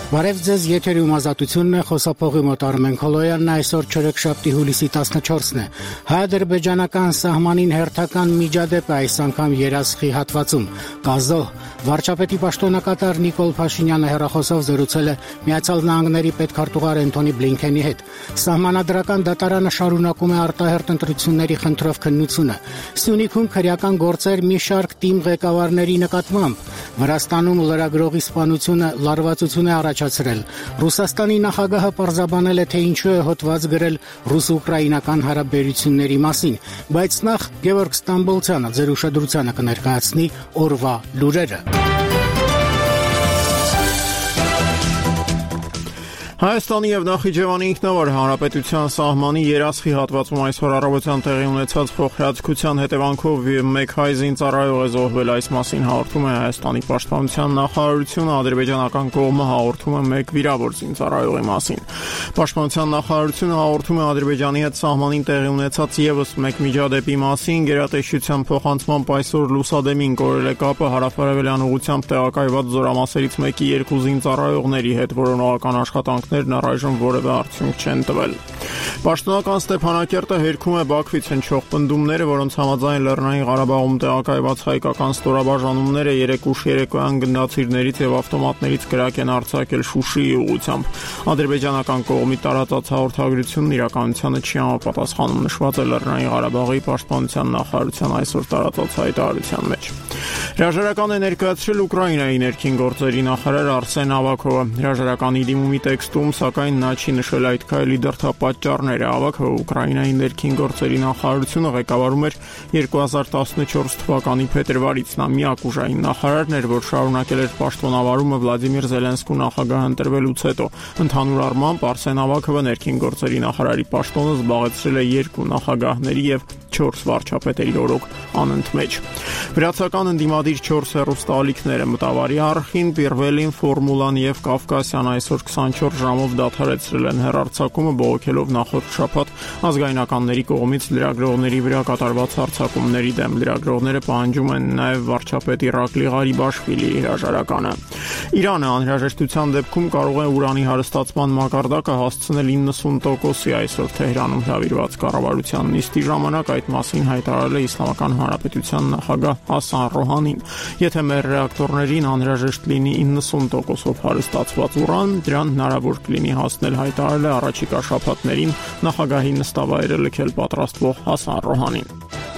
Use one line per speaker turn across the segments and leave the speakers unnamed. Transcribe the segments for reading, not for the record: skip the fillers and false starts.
Բարև ձեզ, եթերում ազատությունն է, խոսափողի մոտ Արմեն Քոլոյանն, այսօր չորեքշաբթի հուլիսի 14-ն է։ Հայ-ադրբեջանական սահմանին հերթական միջադեպ է այս անգամ Երասխի հատվածում։ Գազոհ վարչապետի պաշտոնակատար Նիկոլ Փաշինյանը հեռախոսով զրուցել է Միացյալ Նահանգների պետքարտուղար Էնթոնի Բլինքենի հետ։ Սահմանադրական դատարանը շարունակում է արտահերթ ընտրությունների խնդրով քննությունը։ Սյունիքում քրեական գործեր մի շարք թիմ ղեկավարների նկատմամբ։ Վրաստանում լրագրողի սպանությունը լարվածություն է առաջացրել։ Ռուսաստանի նախագահը պարզաբանել է, թե ինչու է հոդված գրել ռուս-ուկրաինական հարաբերությունների մասին, բայց նախ Գևորգ Ստամբոլցյանը ձեր ուշադրությանը կներկայացնի օրվա լուրերը։
Հայաստանի եւ Նախիջևանի ինքնավար հանրապետության սահմանի Երասխի հատվածում այսօր առավոտյան տեղի ունեցած փոխհրաձգության հետևանքով մեկ հայ զինծառայող է զոհվել, այս մասին հաղորդում է Հայաստանի պաշտպանության նախարարությունը, ադրբեջանական կողմը հաղորդում է մեկ վիրավոր զինծառայողի մասին։ Պաշտպանության նախարարությունը հաղորդում է Ադրբեջանի հետ սահմանին տեղի ունեցած եւս մեկ միջադեպի մասին, գերատեսչության փոխանցմամբ այսօր Լուսադեմին կորել է կապը հարավարևելյան ուղղությամբ տեղակայված զորամասերից մեկի երկու զինծառայողների հետ, որոնողական աշխատանքներն առայժմ որևէ արդյունք չեն տվել։ Պաշտոնական Ստեփանակերտը հերքում է Բաքվից հնչող պնդումները, որոնց համաձայն Լեռնային Ղարաբաղում տեղակայված հայկական ստորաբաժանումները երեկ ուշ երեկոյան գնդացիրներից եւ ավտոմատներից կրակ են արձակել Շուշիի ուղղությամբ։ Ադրբեջանական կողմի տարածած հաղորդագրությունն իրականությանը չի համապատասխանում, նշված է Լեռնային Ղարաբաղի պաշտպանության նախարարության այսօր տարածած հայտարարության մեջ։ Հրաժարական է ներկայացրել Ուկրաինայի ներքին գործերի նախարար Արսեն Ավակովը։ Հրաժարականի դիմումի տեքստում, սակայն նա չի նշել այդ քայլի դրդապատճառները։ Ավակովը Ուկրաինայի ներքին գործերի նախարարությունը ղեկավարում էր 2014 թվականի փետրվարից։ Նա միակ ուժային նախարարն էր, որ շարունակել էր պաշտոնավարումը Վլադիմիր Զելենսկու նախագահ ընտրվելուց հետո։ Ընդհանուր առմամբ Արսեն Ավակովը ներքին գործերի նախարարի պաշտոնը զբաղեցրել է 2 նախագահների եւ 4 վարչապետերի օրոք անընդմեջ։ Վրացական ընդդիմադիր 4 հեռուստաալիքները Մտավարի արխին, Պիրվելին, Ֆորմուլան եւ Կավկասյան այսօր 24 ժամով դադարեցրել են հեռարձակումը, բողոքելով նախորդ շաբաթ ազգայնականների կողմից լրագրողների վրա կատարված հարձակումների դեմ։ Լրագրողները պահանջում են նաեւ վարչապետ Իրակլի Ղարիբաշվիլիի հրաժարականը։ Իրանը անհրաժեշտության դեպքում կարող է ուրանի հարստացման մակարդակը հասցնել 90%-ի այսօր Թեհրանում հրավիրված կառավարության նիստի ժամանակ այդ մասին հայտարարել է Իսլամական Հանրապետության նախագահ Հասան Ռոհանին։ Եթե մեր ռեակտորներին անհրաժեշտ լինի 90%-ով հարստացված ուրան, դրան հնարավոր կլինի հասնել, հայտարարել է առաջիկա շաբաթներին նախագահի նստավայրը լքել պատրաստվող Հասան Ռոհանին։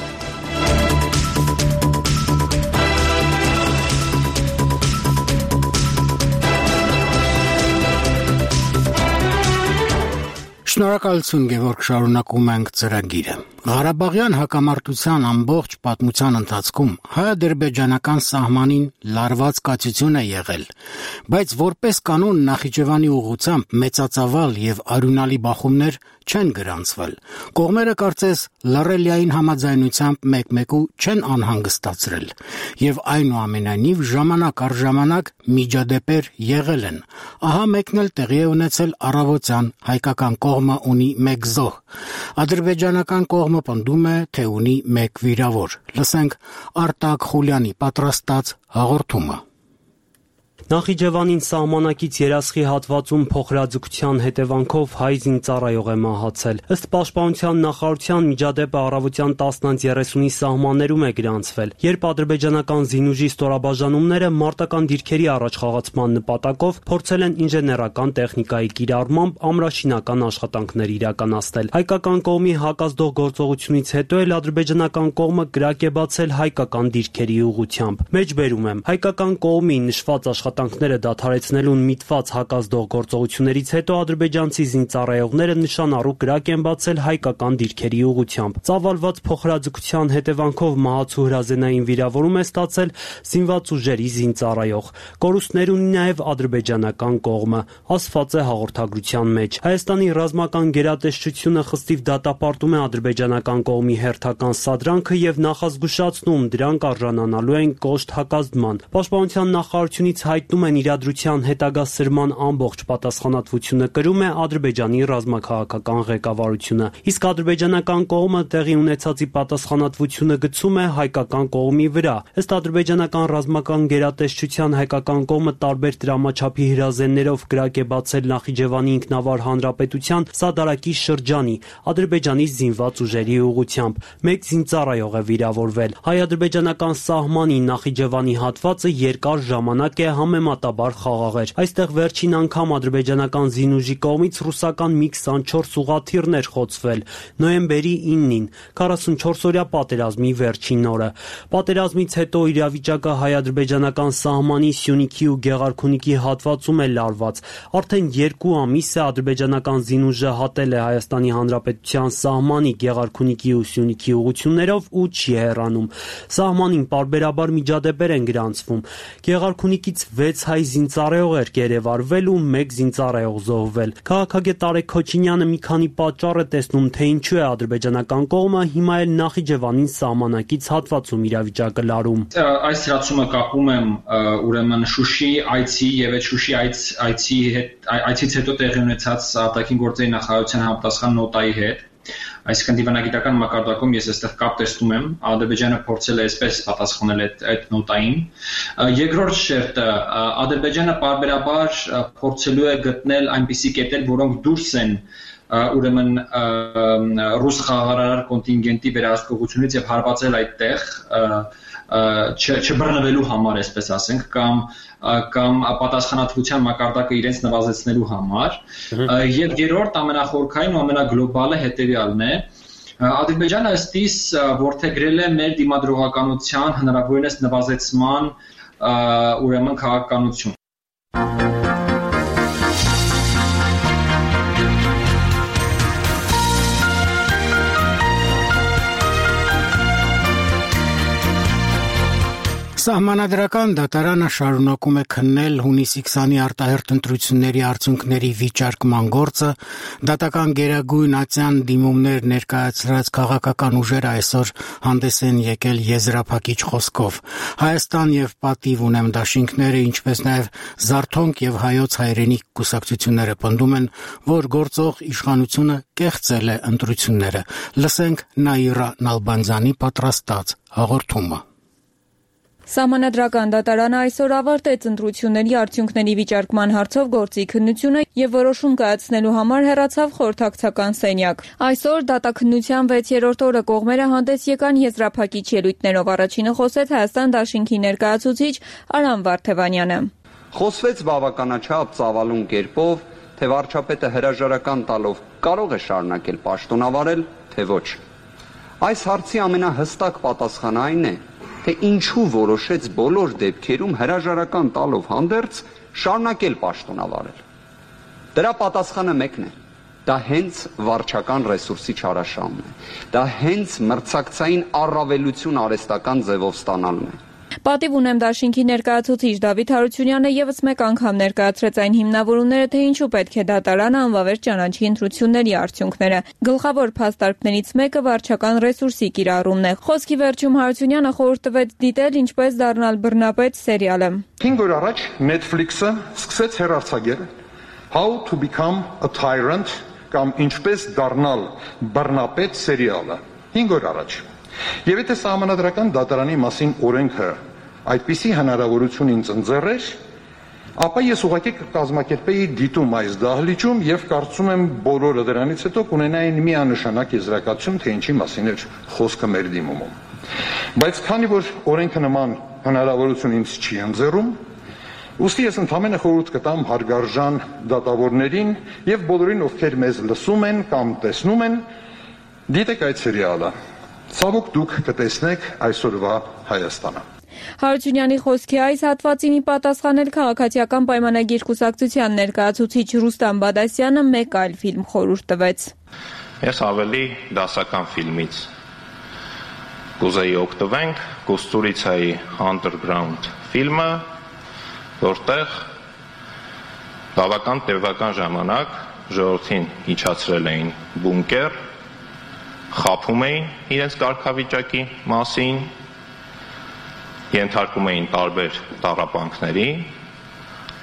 Շնորհակալություն, Գևորգ, շարունակում ենք ծրագիրը։ Ղարաբաղյան հակամարտության ամբողջ պատմության ընթացքում հայ-ադրբեջանական սահմանին լարված կացություն է եղել, բայց որպես կանոն Նախիջևանի ուղղությամբ մեծածավալ եւ արյունալի բախումներ չեն գրանցվել։ Կողմերը կարծես լռելիային համաձայնությամբ մեկ-մեկու չեն անհանգստացրել, եւ այնուամենայնիվ ժամանակ առ ժամանակ միջադեպեր եղել են։ Ահա մեկն էլ տեղի է ունեցել առավոտյան, հայկական կողմը ունի մեկ զոհ։ Ադրբեջանական կողմը պնդում է, թե ունի մեկ վիրավոր։ Լսենք Արտակ Խուլյանի պատրաստած հաղորդումը։
Նախիջևանին սահմանակից Երասխի հատվածում փոխհրաձգության հետևանքով հայ զինծառայող է մահացել։ Ըստ պաշտպանության նախարարության միջադեպը առավոտյան 10:30-ի սահմաններում է գրանցվել, երբ ադրբեջանական զինուժի ստորաբաժանումները մարտական դիրքերի առաջխաղացման նպատակով փորձել են ինժեներական տեխնիկայի կիրառմամբ ամրաշինական աշխատանքներ իրականացնել։ Հայկական կողմի հակազդող գործողությունից հետո էլ ադրբեջանական կողմը կրակ է բացել հայկական դիրքերի ուղղությամբ։ Մեջբերում եմ, հայկական կողմի նշված աշխատանքները դադարեցնելուն միտված հակազդող գործողություններից հետո ադրբեջանցի զինծառայողները նշանառու կրակ են բացել հայկական դիրքերի ուղղությամբ։ Ծավալված փոխհրաձգության հետևանքով մահացու հրազենային վիրավորում է ստացել զինված ուժերի զինծառայող։ Կորուստներ ունի նաև ադրբեջանական կողմը, ասված է հաղորդագրության մեջ։ Հայաստանի ռազմական գերատեսչությունը խստիվ դատապարտում է ադրբեջանական կողմի հերթական սադրանքը եւ նախազգուշացնում, դրանք արժանանալու են կոշտ հակազդման։ Պաշտպանության նախարարությունից հայտ հայտնում են իրադրության հետագա սրման ամբողջ պատասխանատվությունը կրում է Ադրբեջանի ռազմաքաղաքական ղեկավարությունը, իսկ ադրբեջանական կողմը տեղի ունեցածի պատասխանատվությունը գցում է հայկական կողմի վրա։ Ըստ ադրբեջանական ռազմական գերատեսչության հայկական կողմը տարբեր դրամաչափի հրազեններով կրակ է բացել Նախիջևանի ինքնավար հանրապետության Սադարակի շրջանի ադրբեջանի զինված ուժերի ուղղությամբ։ Մեկ զինծառայող է վիրավորվել։ Հայ-ադրբեջանական սահմանին Նախիջևանի հատվածը երկար ժամանակ է համեմատաբար խաղաղ էր։ Այստեղ վերջին անգամ ադրբեջանական զինուժի կողմից ռուսական MiG-24 ուղղաթիռներ խոցվել նոյեմբերի 9-ին, 44-օրյա պատերազմի վերջին օրը։ Պատերազմից հետո իրավիճակը հայ-ադրբեջանական սահմանի Սյունիքի ու Գեղարքունիքի հատվածում է լարված։ Արդեն 2 ամիս է ադրբեջանական զինուժը հատել է Հայաստանի Հանրապետության սահմանի Գեղարքունիքի ու Սյունիքի ուղղություններով ու չի հեռանում։ Սահմանին պարբերաբար միջադեպեր են գրանցվում։ Գեղարքունիքից 6 հայ զինծառայող էր գերեվարվել ու 1 զինծառայող զոհվել։ Քաղաքագետ Արեգ Քոչինյանը մի քանի պատճառ է տեսնում, թե ինչու է ադրբեջանական կողմը հիմա էլ Նախիջևանին սահմանակից հատվածում իրավիճակը լարում։
Այս հրացումը կապում եմ ուրեմն Շուշի այցի եւ այդ Շուշի այցից հետո տեղի ունեցած արտաքին գործերի նախարարության համապատասխան նոտայի հետ։ Այսինքն դիվանագիտական մակարդակում ես այստեղ կապ տեսնում եմ, Ադրբեջանը փորձել է այսպես պատասխանել այդ նոտային։ Երկրորդ շերտը Ադրբեջանը պարբերաբար փորձելու է գտնել այնպիսի կետեր, որոնք դուրս են ուրեմն ռուս խաղաղարար կոնտինգենտի վերահսկողությունից եւ հարվածել այդտեղ չբռնվելու համար, այսպես ասենք, կամ պատասխանատվության մակարդակը իրենց նվազեցնելու համար։ Եվ երրորդ ամենախորքային ու ամենագլոբալը հետեւյալն է. Ադրբեջանը ըստիս որդեգրել է մեր դիմադրողականության հնարավորինս նվազեցման ուրեմն քաղաքականություն։
Սահմանադրական դատարանը շարունակում է քննել հունիսի 20-ի արտահերթ ընտրությունների արդյունքների վիճարկման գործը, դատական գերագույն ատյան դիմումներ ներկայացրած քաղաքական ուժերը այսօր հանդես են եկել եզրափակիչ խոսքով։ Հայաստան եւ Պատիվ ունեմ դաշինքները, ինչպես նաեւ Զարթոնք եւ Հայոց հայրենիք կուսակցությունները պնդում են, որ գործող իշխանությունը կեղծել է ընտրությունները։ Լսենք Նաիրա Նալբանդյանի պատրաստած հաղորդումը։
Սահմանադրական դատարանը այսօր ավարտեց ընտրությունների արդյունքների վիճարկման հարցով գործի քննությունը եւ որոշում կայացնելու համար հեռացավ խորհրդակցական սենյակ։ Այսօր դատաքննության 6-րդ օրը կողմերը հանդես եկան եզրափակիչ ելույթներով։ Առաջինը խոսեց Հայաստան դաշինքի ներկայացուցիչ Արամ Վարդևանյանը։
Խոսվեց բավականաչափ ծավալուն կերպով, թե վարչապետը հրաժարական տալով կարող է շարունակել պաշտոնավարել, թե ոչ։ Այս հարցի ամենահստակ պատասխանը այն է, թե ինչու որոշեց բոլոր դեպքերում հրաժարական տալով հանդերձ շարունակել պաշտոնավարել։ Դրա պատասխանը մեկն է. դա հենց վարչական ռեսուրսի չարաշահումն է։ Դա հենց մրցակցային առավելություն արհեստական ձևով ստանալն է։
Պատիվ ունեմ դաշինքի ներկայացուցիչ Դավիթ Հարությունյանը եւս մեկ անգամ ներկայացրեց այն հիմնավորումները, թե ինչու պետք է դատարանը անվավեր ճանաչի ընտրությունների արդյունքները։ Գլխավոր փաստարկներից մեկը վարչական ռեսուրսի կիրառումն է։ Խոսքի վերջում Հարությունյանը խորհուրդ տվեց դիտել ինչպես դառնալ բռնապետ սերիալը։
5 օր առաջ Netflix-ը սկսեց հեռարձակել How to become a tyrant կամ ինչպես դառնալ բռնապետ սերիալը 5 օր առաջ։ Եվ եթե սահմանադրական դատարանի մասին օրենքը այդպիսի հնարավորություն ինձ ընձեռեր, ապա ես ուղղակի կկազմակերպեի դիտում այս դահլիճում եւ կարծում եմ բոլորը դրանից հետո կունենային միանշանակ եզրակացություն, թե ինչի մասին էր խոսքը մեր դիմումում։ Բայց քանի որ օրենքը նման հնարավորություն ինձ չի ընձեռում, ուստի ես ընդհանրապես խորհուրդ կտամ հարգարժան դատավորներին եւ բոլորին, ովքեր մեզ լսում են կամ տեսնում են, դիտեք այդ սերիալը։ Ցավոք դուք կտեսնեք այսօրվա Հայաստանը։
Հարությունյանի խոսքի այս հատվածին ի պատասխան էլ քաղաքացիական պայմանագիր կուսակցության ներկայացուցիչ Ռուստամ Բադասյանը մեկ այլ ֆիլմ խորհուրդ տվեց։
Ես ավելի դասական ֆիլմից կուզեի օգտվենք Կուստուրիցայի Underground ֆիլմը, որտեղ բավական տևական ժամանակ ժողովրդին իջացրել էին բունկեր, խաբում էին իրենց կարգավիճակի մասին, ենթարկում էին տարբեր տառապանքների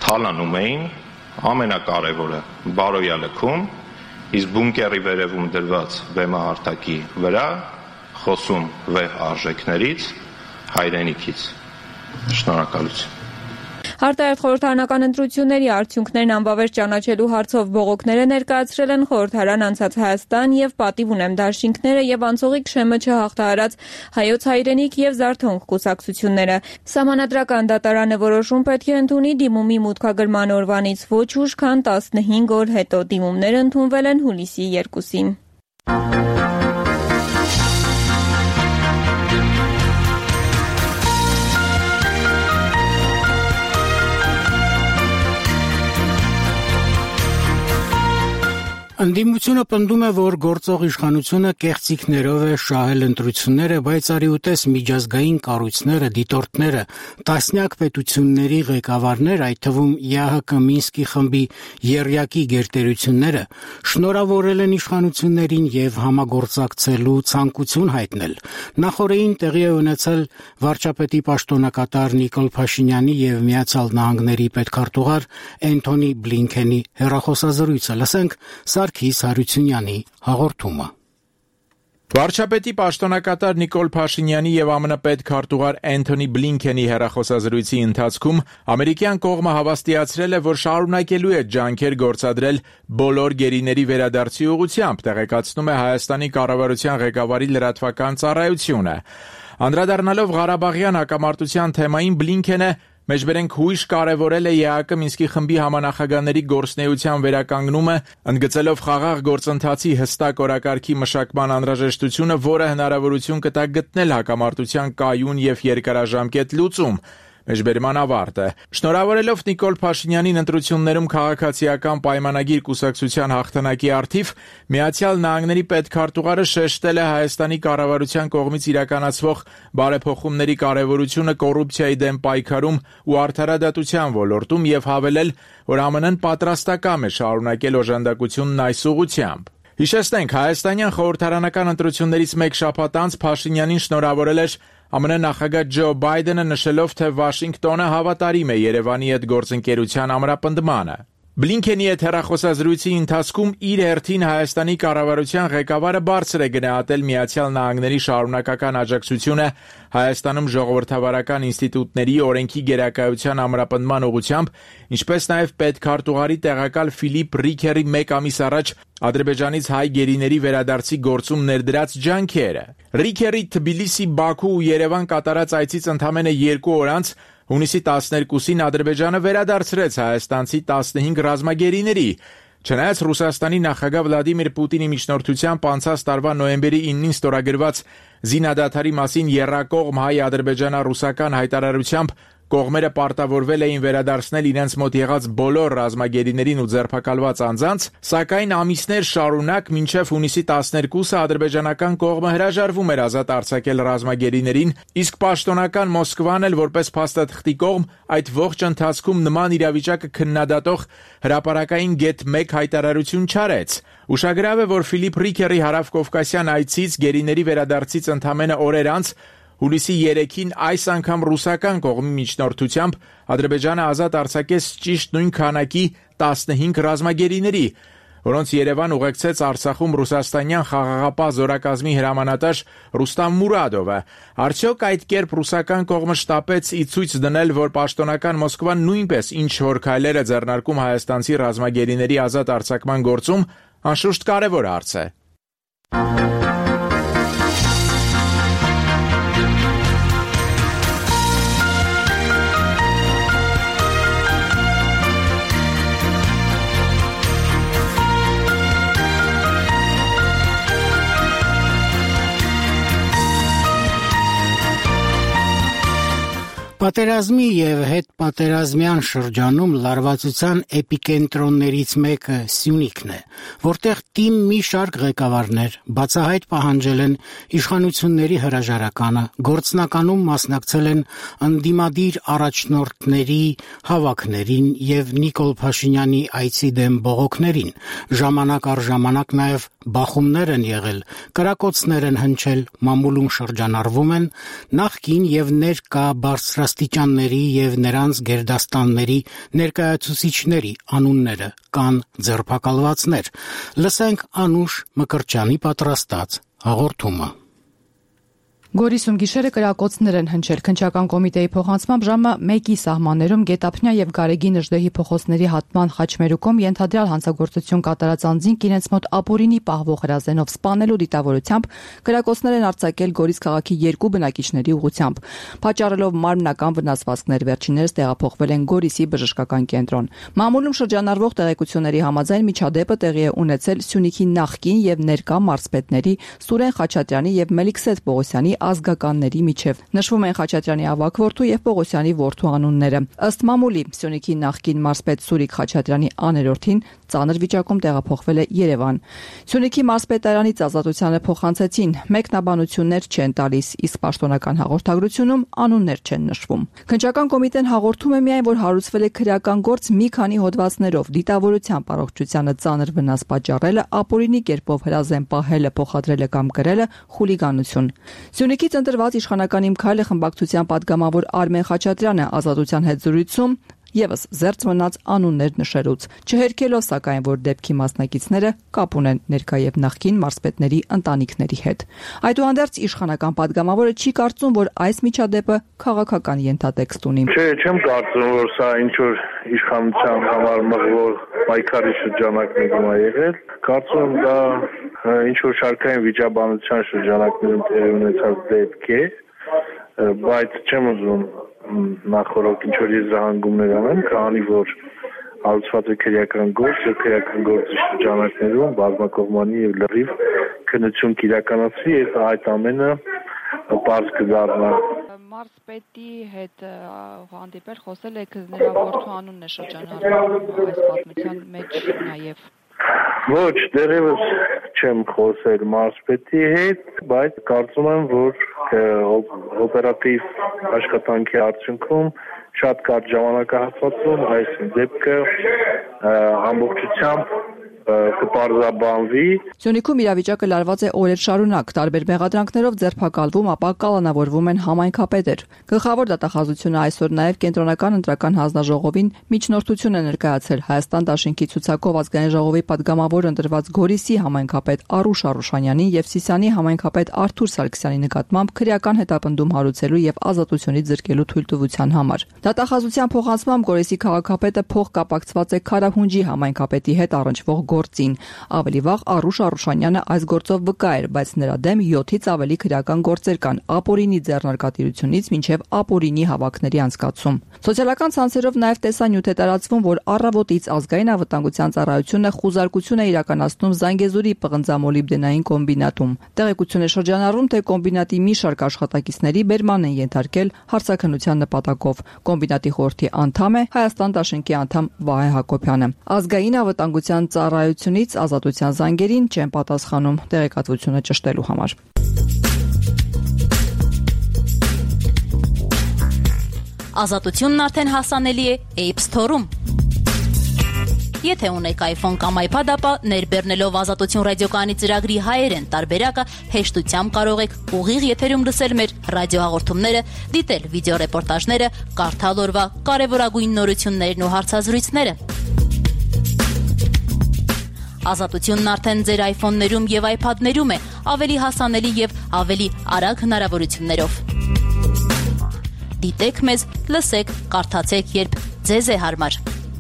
թալանում էին ամենակարևորը բարոյա լքում, իսկ բունկերի վերևում դրված բեմահարթակի վրա խոսում վեհ արժեքներից, հայրենիքից։ Շնորհակալություն։
Արտահերթ խորհրդարանական ընտրությունների արդյունքներն անվավեր ճանաչելու հարցով բողոքներ ներկայացրել են խորհրդարան անցած Հայաստան եւ պատիվ ունեմ դաշինքները եւ անցողիկ ՇՄՉ հաղթահարած Հայոց հայրենիք եւ Զարթոնք կուսակցությունները։ Սահմանադրական դատարանը որոշում պետք է ընդունի դիմումի մուտքագրման օրվանից ոչ ուշ, քան 15 օր հետո։ Դիմումները ընդունվել են հուլիսի 2-ին։
Ընդդիմությունը պնդում է, որ գործող իշխանությունը կեղծիքներով է շահել ընտրությունները, բայց արի ուտես միջազգային կառույցները, դիտորդները, տասնյակ պետությունների ղեկավարներ, այդ թվում ԵԱՀԿ Մինսկի խմբի եռյակի գերտերությունները շնորհավորել են իշխանություններին եւ համագործակցելու ցանկություն հայտնել։ Նախորդին տեղի է ունեցել վարչապետի պաշտոնակատար Նիկոլ Փաշինյանի եւ Միացյալ Նահանգների պետքարտուղար Էնթոնի Բլինքենի հեռախոսազրույցը։ Լսենք Սարգիս Հարությունյանի հաղորդումը։
Վարչապետի պաշտոնակատար Նիկոլ Փաշինյանի եւ ԱՄՆ պետքարտուղար Էնթոնի Բլինքենի հեռախոսազրույցի ընթացքում ամերիկյան կողմը հավաստիացրել է, որ շարունակելու է ջանքեր գործադրել բոլոր գերիների վերադարձի ուղղությամբ, տեղեկացնում է Հայաստանի կառավարության ղեկավարի լրատվական ծառայությունը։ Անդրադառնալով Ղարաբաղյան հակամարտության թեմային Բլինքենը մեջբերենք հույժ կարևորել է ԵԱՀԿ Մինսկի խմբի համանախագահների գործունեության վերականգնումը, ընդգծելով խաղաղ գործընթացի հստակ օրակարգի մշակման անհրաժեշտությունը, որը հնարավորություն կտա գտնել հակամարտության կայուն եւ երկարաժամկետ լուծում։ Մեջբերման ավարտը։ Շնորհավորելով Նիկոլ Փաշինյանին ընտրություններում քաղաքացիական պայմանագիր կուսակցության հաղթանակի առթիվ, Միացյալ Նահանգների պետքարտուղարը շեշտել է Հայաստանի կառավարության կողմից իրականացվող բարեփոխումների կարևորությունը կոռուպցիայի դեմ պայքարում ու արդարադատության ոլորտում եւ հավելել, որ ԱՄՆ-ն պատրաստակամ է շարունակել օժանդակությունն այս ուղղությամբ։ Հիշեցնենք, հայաստանյան խորհրդարանական ընտրություններից մեկ շաբաթ անց Փաշինյանին շնորհավորել էր ԱՄՆ նախագահ Ջո Բայդենը, նշելով, թե Վաշինգտոնը հավատարիմ է Երևանի հետ գործընկերության ամրապնդմանը։ Բլինքենի հետ հեռախոսազրույցի ընթացքում իր հերթին Հայաստանի կառավարության ղեկավարը բարձր է գնահատել Միացյալ Նահանգների շարունակական աջակցությունը Հայաստանում ժողովրդավարական ինստիտուտների օրենքի գերակայության ամրապնդման ուղղությամբ, ինչպես նաև պետքարտուղարի տեղակալ Ֆիլիպ Ռիքերի մեկ ամիս առաջ Ադրբեջանից հայ գերիների վերադարձի գործում ներդրած ջանքերը։ Ռիքերի Թբիլիսի, Բաքու ու Երևան կատարած այցից ընդամենը 2 օր անց հունիսի 12-ին Ադրբեջանը վերադարձրեց հայաստանցի 15 ռազմագերիների։ Չնայած Ռուսաստանի նախագահ Վլադիմիր Պուտինի միջնորդությամբ անցած տարվա նոյեմբերի 9-ին ստորագրված զինադադարի մասին եռակողմ հայ-ադրբեջանա-ռուսական հայտարարությամբ կողմերը պարտավորվել էին վերադարձնել իրենց մոտ եղած բոլոր ռազմագերիներին ու ձերբակալված անձանց, սակայն ամիսներ շարունակ մինչև հունիսի 12-ը ադրբեջանական կողմը հրաժարվում էր ազատ արձակել ռազմագերիներին, իսկ պաշտոնական Մոսկվան էլ որպես փաստաթղթի կողմ այդ ողջ ընթացքում նման իրավիճակը քննադատող հրապարակային Get1 հայտարարություն չարեց։ Ուշագրավ է, որ Ֆիլիպ Ռիքերի հարավկովկասյան այցից գերիների վերադարձից ընդամենը օրեր անց հուլիսի 3-ին այս անգամ ռուսական կողմի միջնորդությամբ Ադրբեջանը ազատ արձակեց ճիշտ նույն քանակի 15 ռազմագերիների, որոնց Երևան ուղեկցեց Արցախում ռուսաստանյան խաղաղապահ զորակազմի հրամանատար Ռուստամ Մուրադովը։ Արդյոք այդ կերպ ռուսական կողմը շտապեց ի ցույց դնել, որ պաշտոնական Մոսկվան նույնպես ինչ-որ քայլեր է ձեռնարկում հայաստանցի ռազմագերիների ազատ արձակման գործում, անշուշտ կարևոր հարց է։
Պատերազմի եւ հետպատերազմյան շրջանում լարվածության էպիկենտրոններից մեկը Սյունիքն է, որտեղ թիմ մի շարք ղեկավարներ բացահայտ պահանջել են իշխանությունների հրաժարականը, գործնականում մասնակցել են ընդդիմադիր առաջնորդների հավաքներին եւ Նիկոլ Փաշինյանի այցի դեմ բողոքներին, ժամանակ առ ժամանակ նաեւ բախումներ են եղել, կրակոցներ են հնչել, մամուլում շրջանառվում են նախկին եւ ներկա բարձրաստիճան աստիճանների եւ նրանց գերդաստանների ներկայացուցիչների անունները, կան ձերբակալվածներ։ Լսենք Անուշ Մկրտչյանի պատրաստած հաղորդումը։
Գորիսում գիշերը կրակոցներ են հնչել։ Քննչական կոմիտեի փոխանցմամբ ժամը 1-ի սահմաններում Գետափնյա եւ Գարեգի Նժդեհի փոխոցների հատման խաչմերուկում ենթադրյալ հանցագործություն կատարած անձինք իրենց մոտ ապօրինի պահվող հրազենով սպանելու դիտավորությամբ կրակոցներ են արձակել Գորիս քաղաքի 2 բնակիչների ուղղությամբ։ Պատճառելով մարմնական վնասվածքներ, վերջիններս տեղափոխվել են Գորիսի բժշկական կենտրոն։ Մամուլում շրջանառվող տեղեկությունների համաձայն միջադեպը տեղի է ունեցել Սյունիքի նախկին եւ ներկա մարզպետների Սուրեն Խաչատրյանի եւ Մելիքսեթ Պողոսյանի ազգականների միջև։ Նշվում են Խաչատրյանի ավագ որդու եւ Պողոսյանի որդու անունները։ Ըստ մամուլի Սյունիքի նախկին մարզպետ Սուրիկ Խաչատրյանի աներորդին ծանր վիճակում տեղափոխվել է Երևան։ Սյունիքի մարզպետարանից ազատությանը փոխանցեցին, մեկնաբանություններ չեն տալիս, իսկ պաշտոնական հաղորդագրությունում անուններ չեն նշվում։ Քննչական կոմիտեն հաղորդում է միայն, որ հարուցվել է քրեական գործ մի քանի հոդվածներով, դիտավորության առողջությանը ծանր վնաս պատճառելը, ապօրինի կերպով հրազեն պահելը, փոխադրելը կամ կրելը խուլիգանություն։ Սյունիքից ընտրված իշխանական Իմ քայլը խմբակցության պատգամավոր Արմեն Խաչատրյանը ազատության հետ զրույցում եւս զերծ մնաց անուններ նշելուց, չհերքելով սակայն, որ դեպքի մասնակիցները կապ ունեն ներկա եւ նախկին մարզպետների ընտանիքների հետ։ Այդուհանդերձ իշխանական պատգամավորը չի կարծում, որ այս միջադեպը քաղաքական ենթատեքստ ունի։
Չեմ կարծում, որ սա ինչ որ իշխանության համար մղվող պայքարի շրջանակներում է եղել։ Կարծում եմ դա ինչ որ շարքային վիճաբանության շրջանակներում տեղի ունեցած դեպք է, բայց չեմ ուզում նախորդ ինչ որ եզրահանգումներ անեմ, քանի որ հարուցված է քրեական գործ եւ քրեական գործի շրջանակներում բազմակողմանի եւ լրիվ քննություն կիրականացվի եւ այդ ամենը պարզ կդառնա։
Մարզպետի հետ հանդիպել, խոսել եք, նրա որդու անունն է շրջանառվում այս պատմության մեջ նաեւ։
Ոչ, դեռևս չեմ խոսել մարզպետի հետ, բայց կարծում եմ, որ օպերատիվ աշխատանքի արդյունքում շատ կարճ ժամանակահատվածում այս դեպքը ամբողջությամբ կպարզաբանվի։
Սյունիքում իրավիճակը լարված է օրեր շարունակ, տարբեր մեղադրանքներով ձերբակալվում, ապա կալանավորվում են համայնքապետեր։ Գլխավոր դատախազությունը այսօր նաև կենտրոնական ընտրական հանձնաժողովին միջնորդություն է ներկայացել Հայաստան դաշինքի ցուցակով ազգային ժողովի պատգամավոր ընտրված Գորիսի համայնքապետ Արուշ Արուշանյանին եւ Սիսիանի համայնքապետ Արթուր Սարգսյանի նկատմամբ քրեական հետապնդում հարուցելու եւ ազատությունից զրկելու թույլտվության համար։ Դատախազության փոխանցմամբ Գորիսի քաղաքապետը փող կապակցված է Քարահունջի համայնքապետի հետ առնչվող գործին։ Ավելի վաղ Արուշ Արուշանյանը այս գործով վկա էր, բայց նրա դեմ 7-ից ավելի քրեական գործեր կան, ապօրինի ձեռնարկատիրությունից մինչև ապօրինի հավաքների անցկացում։ Սոցիալական ցանցերով նաև տեսանյութ է տարածվում, որ առավոտից ազգային անվտանգության ծառայությունը խուզարկություն է իրականացնում Զանգեզուրի պղնձամոլիբդենային կոմբինատում։ Տեղեկություն է շրջանառվում, թե կոմբինատի մի շարք աշխատակիցների բերման են ենթարկել հարցաքննության նպատակով։ Կոմբինատի խորհրդի անդամ է Հայաստան դաշինքի անդամ Վահե Հակոբյանը։ Ազգային անվտանգության ծառայությունից ազատության զանգերին չեն պատասխանում տեղեկատվությունը ճշտելու համար։
Ազատությունն արդեն հասանելի է App Store-ում։ Եթե ունեք iPhone կամ iPad, ապա ներբեռնելով Ազատություն ռադիոկայանի ծրագրի հայերեն տարբերակը հեշտությամբ կարող եք ուղիղ եթերում լսել մեր ռադիոհաղորդումները, դիտել վիդեոռեպորտաժները, կարդալ օրվա կարևորագույն նորություններն ու հարցազրույցները։ Ազատությունն արդեն ձեր iPhone-ներում եւ iPad-ներում է, ավելի հասանելի եւ ավելի արագ հնարավորություններով։ Դիտեք մեզ, լսեք, կարդացեք, երբ ձեզ է հարմար։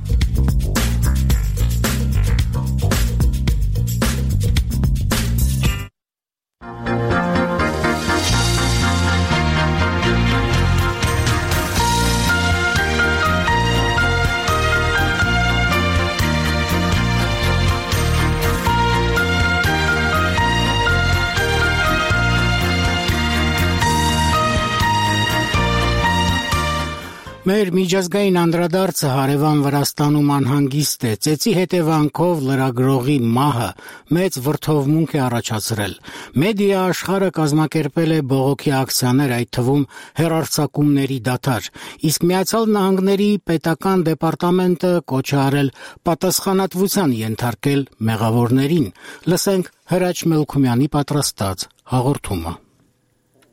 Մեր միջազգային անդրադարձը հարևան Վրաստանում անհանգիստ է։ Ծեծի հետևանքով լրագրողի մահը մեծ վրդովմունք է առաջացրել։ Մեդիա աշխարհը կազմակերպել է բողոքի ակցիաներ, այդ թվում հեռարձակումների դադար, իսկ Միացյալ Նահանգների պետական դեպարտամենտը կոչ է արել պատասխանատվության ենթարկել մեղավորներին։ Լսենք Հրաչ Մելքումյանի պատրաստած հաղորդումը։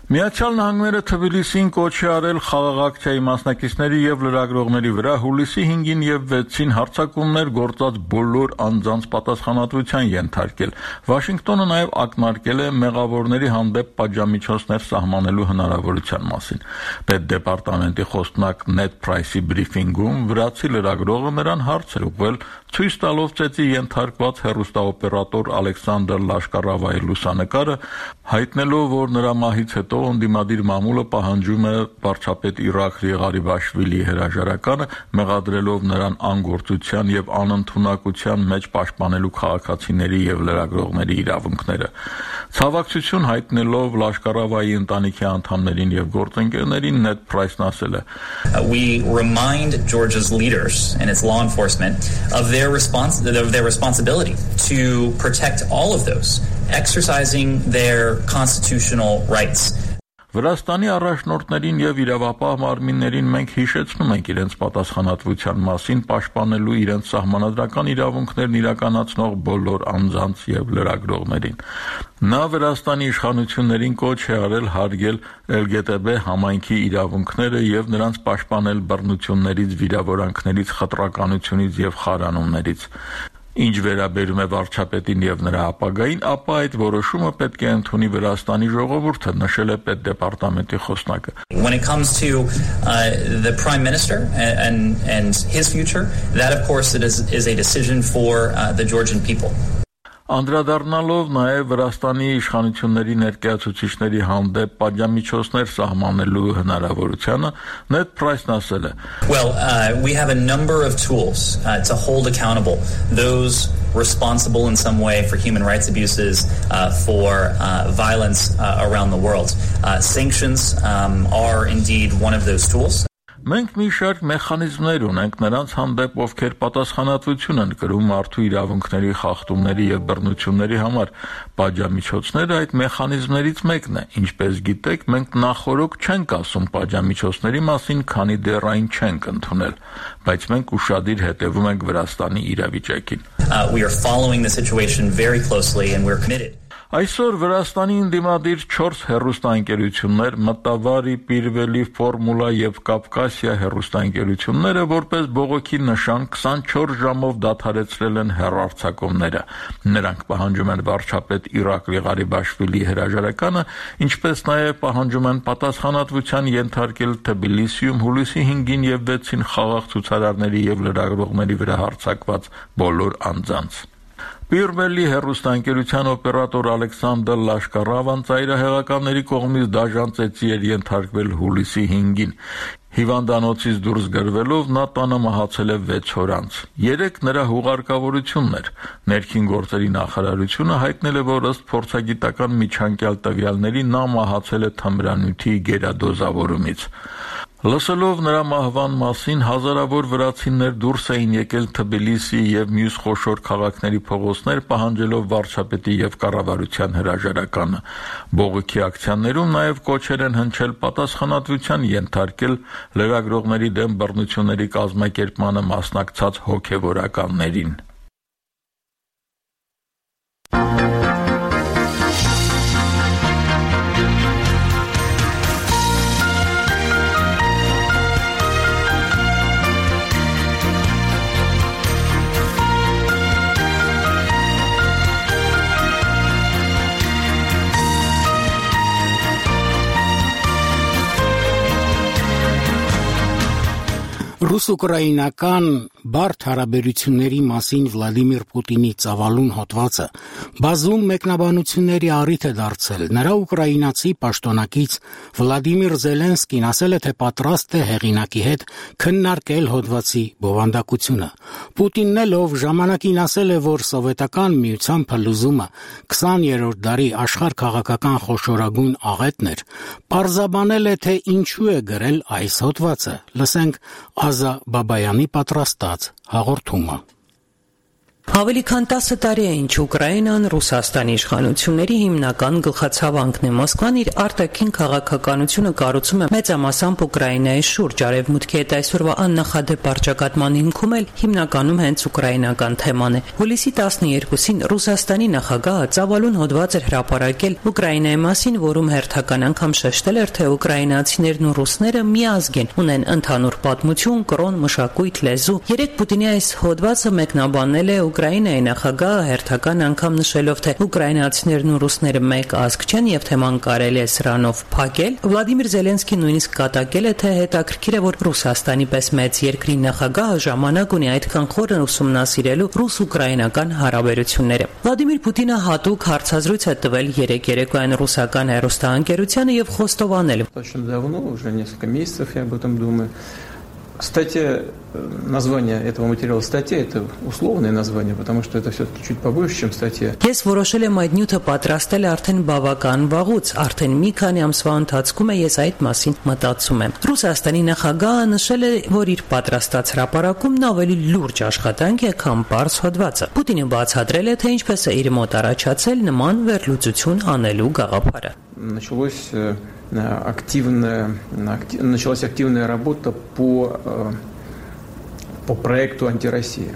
Միացյալ Նահանգները Թբիլիսին կոչ է արել խաղաղակցիայի մասնակիցների եւ լրագրողների վրա հուլիսի 5-ին եւ 6-ին հարձակումներ գործած բոլոր անձանց պատասխանատվության ենթարկել։ Վաշինգտոնը նաեւ ակնարկել է մեղավորների հանդեպ պատժամիջոցներ սահմանելու հնարավորության մասին։ Պետդեպարտամենտի խոսնակ Նեդ Պրայսի բրիֆինգում վրացի լրագրողը նրան հարց էր ուղղել, ցույց տալով ծեծի ենթարկված հեռուստաօպերատոր Ալեքսանդր Լաշկարավայի լուսանկարը, հայտնելով, որ նրա մահից հետո ընդդիմադիր մամուլը պահանջում է վարչապետ Իրաքլի Ղարիբաշվիլիի հրաժարականը, մեղադրելով նրան անգործության եւ անընդունակության մեջ պաշտպանելու քաղաքացիների եւ լրագրողների իրավունքները։ Ցավակցություն հայտնելով Լաշկարավայի ընտանիքի անդամներին եւ գործընկերներին Նեդ Պրայսն ասել է.
We remind Georgia's leaders and its law enforcement of their responsibility to protect all of those exercising their constitutional rights.
Վրաստանի առաջնորդներին եւ իրավապահ մարմիններին մենք հիշեցնում ենք իրենց պատասխանատվության մասին պաշտպանելու իրենց սահմանադրական իրավունքներն իրականացնող բոլոր անձանց եւ լրագրողներին։ Նա Վրաստանի իշխանություններին կոչ է արել հարգել LGBT համայնքի իրավունքները եւ նրանց պաշտպանել բռնություններից, վիրավորանքներից, խտրականությունից եւ խարանումներից։ Ինչ վերաբերում է վարչապետին եւ նրա ապագային, ապա այդ որոշումը պետք է ընդունի Վրաստանի ժողովուրդը, նշել է պետդեպարտամենտի խոսնակը։
When it comes to the prime minister and his future, that of course is a decision for the Georgian people.
Անդրադառնալով նաև Վրաստանի իշխանությունների ներկայացուցիչների հանդեպ պատժամիջոցներ սահմանելու հնարավորությանը, Նեդ Պրայսն ասել է.
Well, we have a number of tools to hold accountable those responsible in some way for human rights abuses, for violence around the world. Sanctions are indeed one of those tools.
Մենք մի շարք մեխանիզմներ ունենք նրանց հանդեպ, ովքեր պատասխանատվություն են կրում մարդու իրավունքների խախտումների եւ բռնությունների համար։ Պատժամիջոցները այդ մեխանիզմներից մեկն է։ Ինչպես գիտեք, մենք նախորոք չենք ասում պատժամիջոցների մասին, քանի դեռ այն չենք ընդունել, բայց մենք ուշադիր հետևում ենք Վրաստանի իրավիճակին։
We are following the situation very closely and we're committed.
Այսօր Վրաստանի ընդդիմադիր 4 հեռուստաընկերություններ՝ Մտավարի, Պիրվելի, Ֆորմուլա եւ Կավկասիա հեռուստաընկերությունները որպես բողոքի նշան 24 ժամով դադարեցրել են հեռարձակումները։ Նրանք պահանջում են վարչապետ Իրաքլի Ղարիբաշվիլիի հրաժարականը, ինչպես նաեւ պահանջում են պատասխանատվության ենթարկել Թբիլիսիում հուլիսի 5-ին եւ 6-ին խաղաղ ցուցարարների եւ լրագրողների վրա հարձակված բոլոր անձանց։ Պիրվելի հեռուստաընկերության օպերատոր Ալեքսանդր Լաշկարավան ծայրահեղականների կողմից դաժան ծեծի էր ենթարկվել հուլիսի 5-ին։ Հիվանդանոցից դուրս գրվելով նա տանը մահացել է 6 օր անց։ Երեկ նրա հուղարկավորությունն էր։ Ներքին գործերի նախարարությունը հայտնել է, որ ըստ փորձագիտական միջանկյալ տվյալների նա մահացել է թմրանյութի գերադոզավորումից։ Լսելով նրա մահվան մասին հազարավոր վրացիներ դուրս էին եկել Թբիլիսի եւ մյուս խոշոր քաղաքների փողոցներ պահանջելով վարչապետի եւ կառավարության հրաժարականը։ Բողոքի ակցիաներում նաեւ կոչեր են հնչել պատասխանատվության ենթարկել լրագրողների դեմ բռնությունների կազմակերպմանը մասնակցած հոգեվորականներին։
Ռուս-ուկրաինական բարդ հարաբերությունների մասին Վլադիմիր Պուտինի ծավալուն հոդվածը բազում մեկնաբանությունների առիթ է դարձել։ Նրա ուկրաինացի պաշտոնակից Վլադիմիր Զելենսկին ասել է, թե պատրաստ է հեղինակի հետ քննարկել հոդվածի բովանդակությունը։ Պուտինն էլ, ով ժամանակին ասել է, որ սովետական միության փլուզումը 20-րդ դարի աշխարհ-քաղաքական խոշորագույն աղետն էր, պարզաբանել է, թե ինչու է գրել այս հոդվածը։ Լսենք Ազա Բաբայանի պատրաստած հաղորդումը։
Ավելի քան 10 տարի է ինչ Ուկրաինան Ռուսաստանի իշխանությունների հիմնական գլխացավանքն է։ Մոսկվան իր արտաքին քաղաքականությունը կառուցում է մեծամասամբ Ուկրաինայի շուրջ։ Արևմուտքի հետ այսօրվա աննախադեպ առճակատման հիմքում էլ հիմնականում հենց ուկրաինական թեման է։ Հուլիսի 12-ին Ռուսաստանի նախագահը ծավալուն հոդված էր հրապարակել Ուկրաինայի մասին, որում հերթական անգամ շեշտել էր, թե ուկրաինացիներն ու ռուսները միազգ են, ունեն ընդհանուր պատմություն, կրոն, մշակույթ, լեզու։ Երեք Պուտինի այս հոդվածը մեկնաբանել է Ուկրաինայի նախագահը հերթական անգամ նշելով, թե ուկրաինացիներն ու ռուսները մեկ ազգ չեն եւ թեման կարելի է սրանով փակել։ Վլադիմիր Զելենսկին նույնիսկ կատակել է, թե հետաքրքիր է, որ Ռուսաստանի պես մեծ երկրի նախագահը ժամանակ ունի այդքան խորը ուսումնասիրելու ռուս-ուկրաինական հարաբերությունները։ Վլադիմիր Պուտինը հատուկ հարցազրույց է տվել երեք երեկոյան ռուսական հեռուստաընկերությանը եւ խոստովանել.
Кстати, название этого материала статья – это условное название, потому что это все-таки чуть побольше, чем статья.
Ես որոշել եմ այդ նյութը պատրաստել արդեն բավական վաղուց, արդեն մի քանի ամսվա ընթացքում է ես այդ մասին մտածում եմ։ Ռուսաստանի նախագահը նշել է, որ իր պատրաստած հրապարակումն ավելի լուրջ աշխատանք է, քան պարզ հոդվածը։ Պուտինը բացատրել է, թե ինչպես է իր մոտ առաջացել նման վերլուծություն անելու գաղափարը։
Началась активная работа по проекту «Антироссия».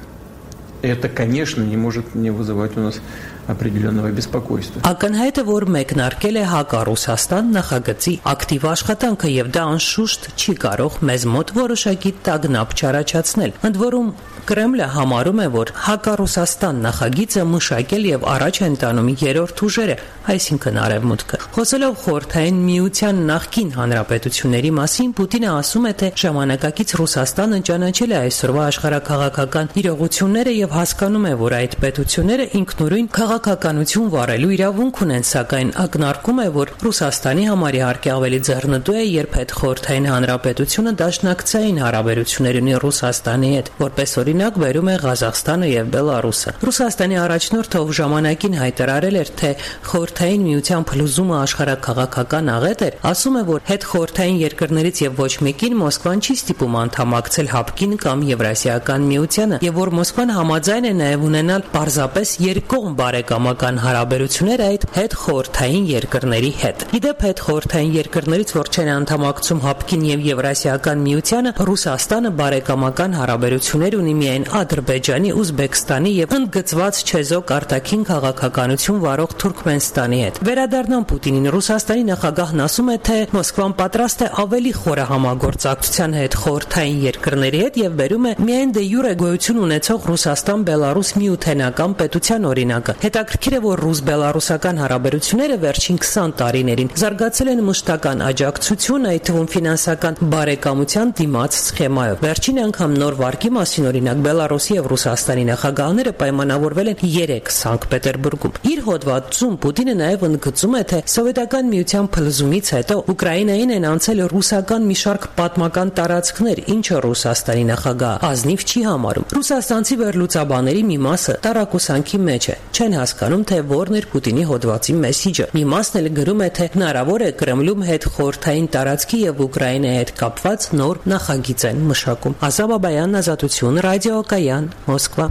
И это, конечно, не может не вызывать у нас определенного беспокойства.
Ակնհայտ է, որ մեկնարկել է հակառուսաստան նախագծի ակտիվ աշխատանքը եւ դա անշուշտ չի կարող մեզ մոտ որոշակի տագնապ չառաջացնել։ Ընդ որում Կրեմլը համարում է, որ հակառուսաստան նախագիծը մշակել եւ առաջ են տանում երրորդ ուժերը, այսինքն Արևմուտքը։ Խոսելով Խորհրդային Միության նախկին հանրապետությունների մասին, Պուտինը ասում է, թե ժամանակակից Ռուսաստանը ճանաչել է այսօրվա աշխարհաքաղաքական իրողությունները եւ հասկանում է, որ այդ պետությունները ինքնուրույն քաղաքականություն վարելու իրավունք ունեն, սակայն ակնարկում է, որ Ռուսաստանի համար իհարկե ավելի ձեռնտու է, երբ այդ Խորհրդային հանրապետությունը դաշնակցային հարաբերություններ ունի Ռուսաստանի հետ, որպես օրինակ բերում է Ղազախստանը եւ Բելարուսը։ Ռուսաստանի առաջնորդը ով ժամանակին հայտարարել էր, թե Խորհրդային Միության փլուզումը աշխարհաքաղաքական աղետ էր, ասում է, որ հետ խորհրդային երկրներից եւ ոչ մեկին Մոսկվան չի ստիպում անդամակցել ՀԱՊԿ-ին կամ Եվրասիական Միությանը, եւ որ Մոսկվան համաձայն է նաեւ ունենալ պարզապես երկկողմ բարեկամական հարաբերություններ այդ հետ խորհրդային երկրների հետ։ Իդեպ հետ խորհրդային երկրներից, որ չեն անդամակցում ՀԱՊԿ-ին եւ Եվրասիական Միությանը, Ռուսաստանը բարեկամական հարաբերություններ ունի միայն Ադրբեջանի, Ուզբեկստանի եւ ընդգծված չեզոք արտաքին քաղաքականություն վարող Թուրքմենստանի հետ։ Վերադառնան Պուտինին, Ռուսաստանի նախագահն ասում է, թե Մոսկվան պատրաստ է ավելի խորը համագործակցության հետ խորհրդային երկրների հետ եւ բերում է միայն դե յուրե գոյություն ունեցող Ռուսաստան-Բելարուս միութենական պետության օրինակը։ Հետաքրքիր է, որ ռուս-բելարուսական հարաբերությունները վերջին 20 տարիներին զարգացել են մշտական աջակցություն, այդ թվում ֆինանսական բարեկամության դիմաց սխեմայով։ Վերջին անգամ նոր վարկի մասին օրինակ Բելարուսի եւ Ռուսաստանի նախագահները պայմանավորվել են 3 Սանկտ Պետերբուրգում։ Իր հոդվածում Պուտինը նաեւ ընդգծում է, թե Սովետական Միության փլուզումից հետո Ուկրաինային են անցել ռուսական մի շարք պատմական տարածքներ, ինչը Ռուսաստանի նախագահը ազնիվ չի համարում։ Ռուսաստանցի վերլուծաբաների մի մասը տարակուսանքի մեջ է, չեն հասկանում, թե որն էր Պուտինի հոդվածի մեսիջը։ Մի մասն էլ գրում է, թե հնարավոր է Կրեմլում հետ խորհրդային տարածքի եւ Ուկրաինայի հետ կապված նոր նախագիծ են մշակում։ Ազատ Բաբայան, Ազատություն, ռադիոկայան, Մոսկվա։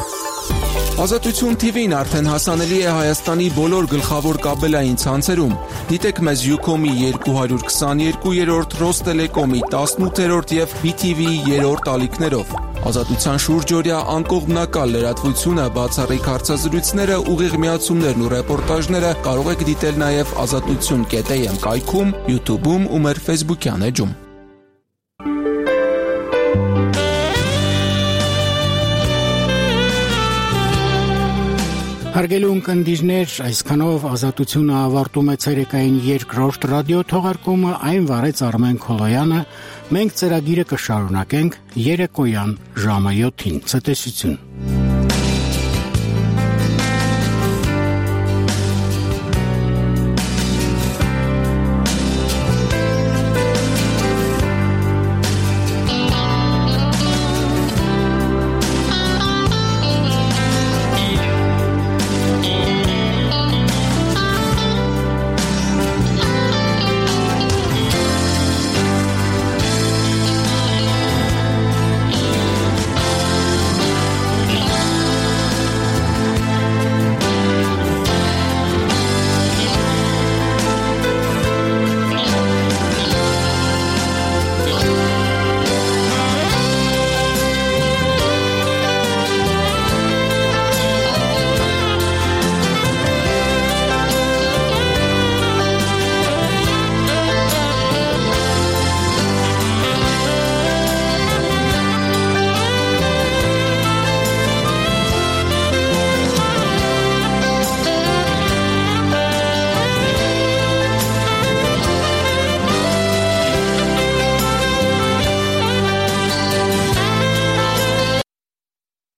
Ազատություն TV-ն արդեն հասանելի է Հայաստանի բոլոր գլխավոր կաբելային ցանցերում։ Դիտեք մեզ Ucom-ի 222-րդ, Ռոստելեկոմի 18-րդ եւ BTV-ի 3-րդ ալիքներով։ Ազատության շուրջօրյա անկողմնակալ լրատվությունը, բացառիկ հարցազրույցները, ուղիղ միացումներն ու ռեպորտաժները կարող եք դիտել նաեւ azatutun.am կայքում, YouTube-ում ու մեր Facebook-յան էջում։
Հարգելի ունկնդիրներ, այսքանով Ազատությունը ավարտում է ցերեկային երկրորդ ռադիո թողարկումը, այն վարեց Արմեն Քոլոյանը։ Մենք ծրագիրը կշարունակենք երեկոյան ժամը 7-ին։ Ցտեսություն։